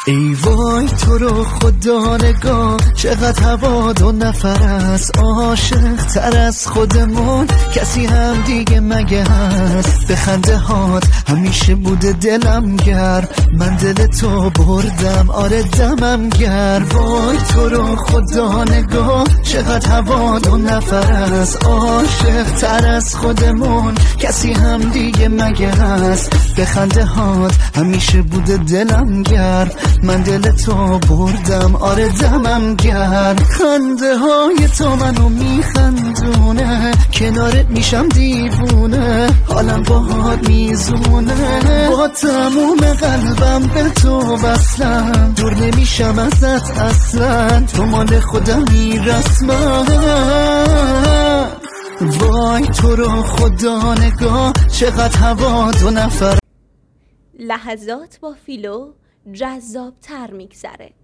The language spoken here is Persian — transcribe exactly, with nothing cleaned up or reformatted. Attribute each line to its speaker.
Speaker 1: ای وای تو رو خدا نگاه، چقدر هوا دو نفر است، عاشق تر از خودمون کسی هم دیگه مگه هست؟ به خنده هات همیشه بوده دلم گرم، من دل تو بردم آره دمم گرم. وای تو رو خدا نگاه، چقدر هوا دو نفر است، عاشق تر از خودمون کسی هم دیگه مگه هست؟ به خنده هات همیشه بوده دلم گرم، من دل تو بردم آره دمم گرم. خنده های تو منو میخندونه، کنارت میشم دیوونه، حالم باهات میزونه، با تموم قلبم به تو وصلم، دور نمیشم ازت اصلا، تو مال خودمی رسما. وای تو رو خدا نگاه، چقدر هوا دو نفر.
Speaker 2: لحظات با فیلو جذاب تر میگذره.